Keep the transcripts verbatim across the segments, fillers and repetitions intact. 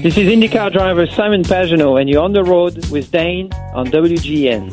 This is IndyCar driver Simon Pagenaud, and you're on the road with Dane on W G N.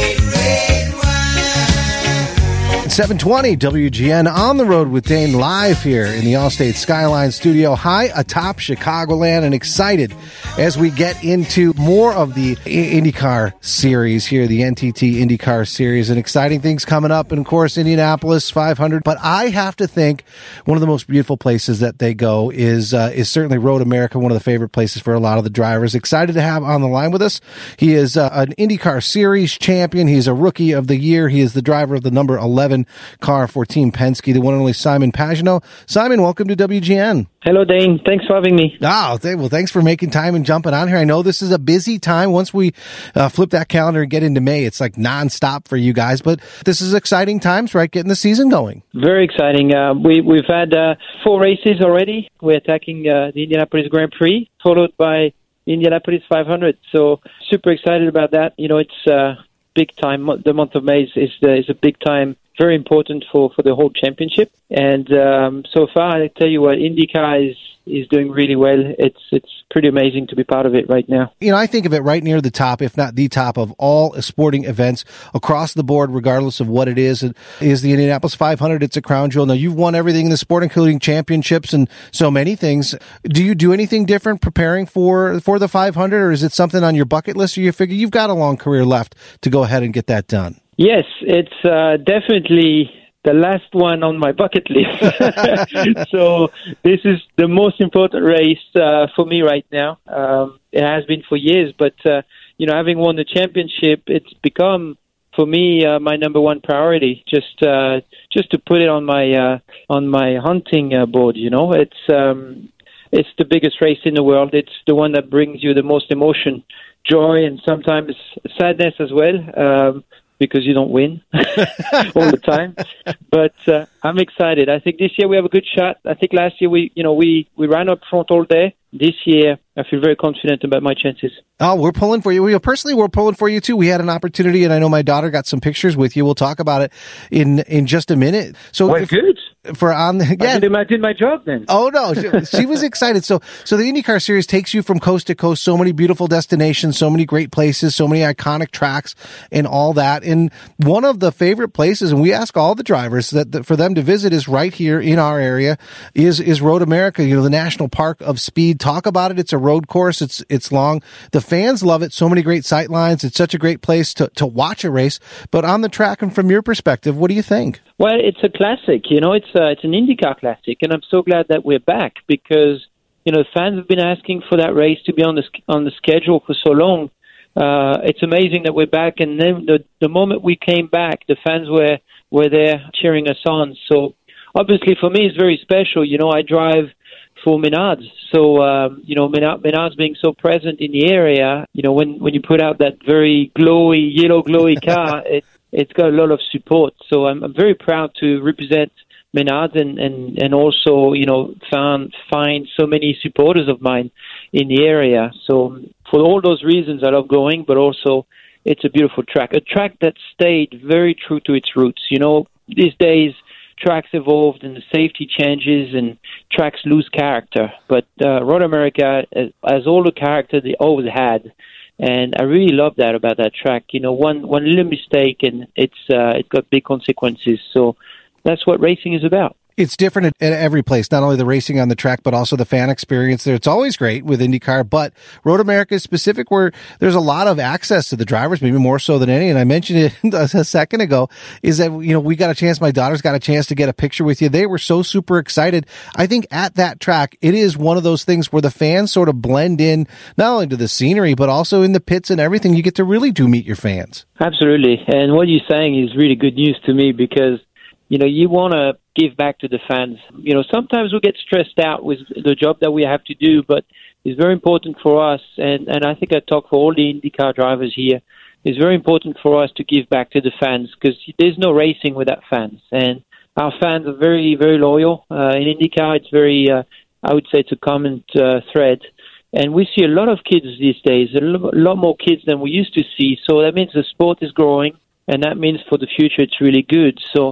seven twenty W G N on the road with Dane, live here in the Allstate Skyline studio, high atop Chicagoland, and excited as we get into more of the IndyCar series here, the N T T IndyCar series, and exciting things coming up, and of course Indianapolis five hundred. But I have to think one of the most beautiful places that they go is uh, is certainly Road America, one of the favorite places for a lot of the drivers. Excited to have on the line with us. He is uh, an IndyCar series champion. He's a rookie of the year. He is the driver of the number eleven car for Team Penske, the one and only Simon Pagenaud. Simon, welcome to W G N. Hello, Dane. Thanks for having me. Oh, th- well, thanks for making time and jumping on here. I know this is a busy time. Once we uh, flip that calendar and get into May, it's like nonstop for you guys. But this is exciting times, right? Getting the season going. Very exciting. Uh, we, we've had uh, four races already. We're attacking uh, the Indianapolis Grand Prix, followed by Indianapolis five hundred. So super excited about that. You know, it's uh, big time. The month of May is, is, uh, is a big time. Very important for, for the whole championship. And um, so far, I tell you what, IndyCar is is doing really well. It's it's pretty amazing to be part of it right now. You know, I think of it right near the top, if not the top, of all sporting events across the board, regardless of what it is. It is the Indianapolis five hundred. It's a crown jewel. Now, you've won everything in the sport, including championships and so many things. Do you do anything different preparing for, for the five hundred, or is it something on your bucket list, or you figure you've got a long career left to go ahead and get that done? Yes, it's uh, definitely the last one on my bucket list. So this is the most important race uh, for me right now. Um, it has been for years, but uh, you know, having won the championship, it's become for me uh, my number one priority. Just uh, just to put it on my uh, on my hunting uh, board. You know, it's um, it's the biggest race in the world. It's the one that brings you the most emotion, joy, and sometimes sadness as well. Um, because you don't win all the time. But uh, I'm excited. I think this year we have a good shot. I think last year we, you know, we, we ran up front all day. This year, I feel very confident about my chances. Oh, we're pulling for you. We, personally, we're pulling for you, too. We had an opportunity, and I know my daughter got some pictures with you. We'll talk about it in, in just a minute. So, well, if, good. For on the, yeah. I did, I did my job then. Oh, no. She, she was excited. So, so the IndyCar Series takes you from coast to coast, so many beautiful destinations, so many great places, so many iconic tracks, and all that. And one of the favorite places, and we ask all the drivers that, that for them to visit, is right here in our area, is, is Road America, you know, the National Park of Speed. Talk about it. It's a road course. It's it's long. The fans love it. So many great sight lines. It's such a great place to, to watch a race. But on the track, and from your perspective, what do you think? Well, it's a classic. You know, it's uh, it's an IndyCar classic, and I'm so glad that we're back because you know fans have been asking for that race to be on the on the schedule for so long. Uh, it's amazing that we're back, and then the the moment we came back, the fans were were there cheering us on. So obviously, for me, it's very special. You know, I drive for Menards. So, um, you know, Menards being so present in the area, you know, when, when you put out that very glowy, yellow glowy car, it, it's got a lot of support. So I'm, I'm very proud to represent Menards and, and, and also, you know, found, find so many supporters of mine in the area. So for all those reasons, I love going, but also it's a beautiful track, a track that stayed very true to its roots. You know, these days, tracks evolved and the safety changes and tracks lose character. But uh, Road America has all the character they always had. And I really love that about that track. You know, one, one little mistake and it's uh, it's got big consequences. So that's what racing is about. It's different at, at every place, not only the racing on the track, but also the fan experience there. It's always great with IndyCar, but Road America is specific where there's a lot of access to the drivers, maybe more so than any. And I mentioned it a second ago, is that, you know, we got a chance, my daughters got a chance to get a picture with you. They were so super excited. I think at that track, it is one of those things where the fans sort of blend in, not only to the scenery, but also in the pits and everything. You get to really do meet your fans. Absolutely. And what you're saying is really good news to me because, you know, you want to give back to the fans. You know, sometimes we get stressed out with the job that we have to do, but it's very important for us, and, and I think I talk for all the IndyCar drivers here, it's very important for us to give back to the fans because there's no racing without fans. And our fans are very, very loyal. Uh, in IndyCar, it's very, uh, I would say it's a common uh, thread. And we see a lot of kids these days, a lot more kids than we used to see. So that means the sport is growing, and that means for the future it's really good. So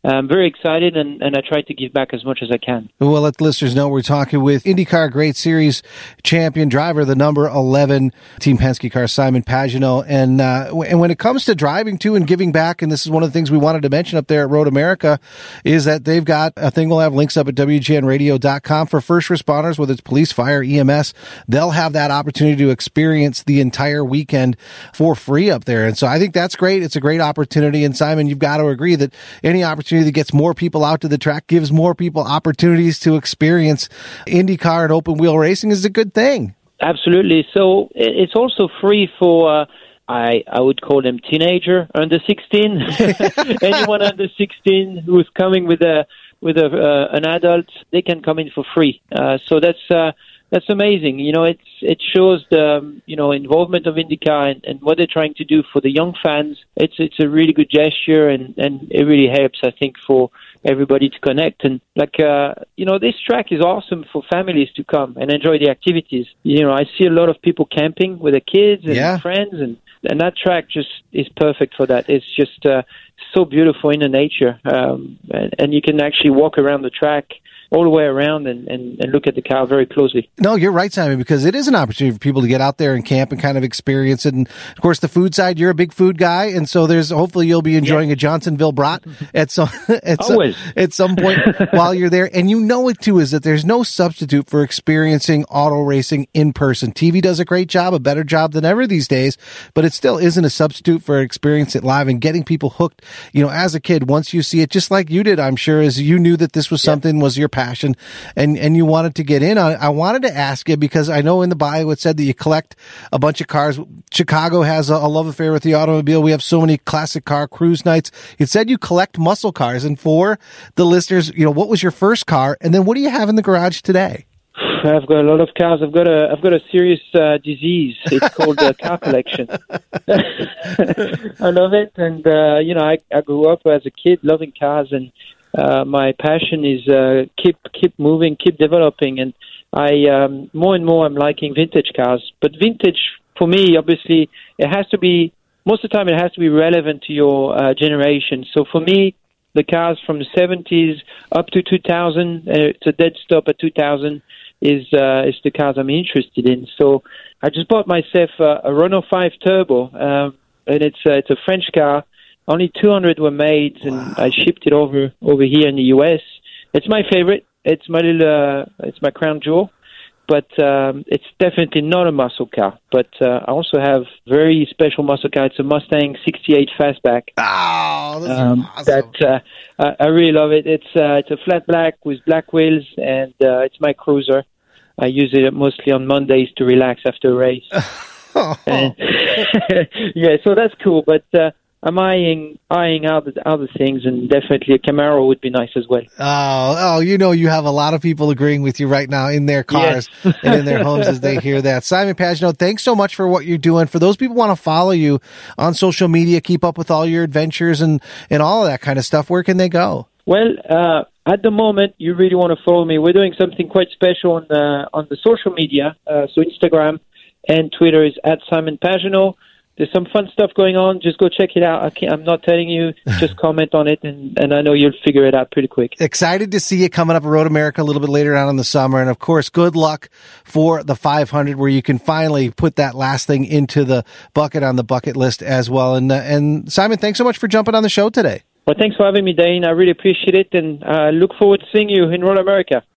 I'm very excited, and, and I try to give back as much as I can. We'll let the listeners know we're talking with IndyCar Great Series champion driver, the number eleven Team Penske car, Simon Pagenaud. And, uh, and when it comes to driving, too, and giving back, and this is one of the things we wanted to mention up there at Road America, is that they've got a thing. We'll have links up at W G N radio dot com for first responders, whether it's police, fire, E M S. They'll have that opportunity to experience the entire weekend for free up there. And so I think that's great. It's a great opportunity. And Simon, you've got to agree that any opportunity that gets more people out to the track, gives more people opportunities to experience IndyCar and open wheel racing is a good thing. Absolutely. So it's also free for, uh, I, I would call them teenager, under sixteen. Anyone under sixteen who's coming with a with a uh, an adult, they can come in for free. Uh, so that's uh, that's amazing. You know, it's it shows the um, you know involvement of IndyCar and, and what they're trying to do for the young fans. It's it's a really good gesture, and, and it really helps, I think, for everybody to connect. And like uh, you know, this track is awesome for families to come and enjoy the activities. You know, I see a lot of people camping with their kids and yeah. friends, and and that track just is perfect for that. It's just uh, so beautiful in the nature, um, and, and you can actually walk around the track all the way around and, and, and look at the car very closely. No, you're right, Simon, because it is an opportunity for people to get out there and camp and kind of experience it. And of course, the food side, you're a big food guy, and so there's hopefully you'll be enjoying yeah. a Johnsonville brat at some at Always. some, at some point while you're there. And you know it too is that there's no substitute for experiencing auto racing in person. T V does a great job, a better job than ever these days, but it still isn't a substitute for experiencing it live and getting people hooked. You know, as a kid, once you see it, just like you did, I'm sure, as you knew that this was yeah. something was your passion and, and you wanted to get in on it. I wanted to ask you because I know in the bio it said that you collect a bunch of cars. Chicago has a, a love affair with the automobile. We have so many classic car cruise nights. It said you collect muscle cars. And for the listeners, you know, what was your first car? And then what do you have in the garage today? I've got a lot of cars. I've got a I've got a serious uh, disease. It's called uh, car collection. I love it, and uh, you know, I, I grew up as a kid loving cars, and uh, my passion is uh, keep keep moving, keep developing, and I um, more and more I'm liking vintage cars. But vintage for me, obviously, it has to be most of the time it has to be relevant to your uh, generation. So for me, the cars from the seventies up to two thousand, uh, it's a dead stop at two thousand. Is uh, is the cars I'm interested in. So I just bought myself a, a Renault five Turbo, um, and it's uh, it's a French car. Only two hundred were made, and wow. I shipped it over over here in the U S. It's my favorite. It's my little uh, it's my crown jewel, but um, it's definitely not a muscle car. But uh, I also have very special muscle car. It's a Mustang sixty-eight Fastback. Oh, that's um, awesome. That uh, I, I really love it. It's uh, it's a flat black with black wheels, and uh, it's my cruiser. I use it mostly on Mondays to relax after a race. oh. And, yeah, so that's cool. But uh, I'm eyeing eyeing other other things, and definitely a Camaro would be nice as well. Oh, oh, you know, you have a lot of people agreeing with you right now in their cars yes. and in their homes as they hear that. Simon Pagenaud, thanks so much for what you're doing. For those people who want to follow you on social media, keep up with all your adventures and, and all of that kind of stuff, where can they go? Well, uh, at the moment, you really want to follow me. We're doing something quite special on the, on the social media. Uh, so Instagram and Twitter is at Simon Pagenaud. There's some fun stuff going on. Just go check it out. I can't, I'm not telling you. Just comment on it, and, and I know you'll figure it out pretty quick. Excited to see you coming up at Road America a little bit later on in the summer. And, of course, good luck for the five hundred, where you can finally put that last thing into the bucket on the bucket list as well. And, uh, and Simon, thanks so much for jumping on the show today. Well, thanks for having me, Dane. I really appreciate it, and I uh, look forward to seeing you in Road America.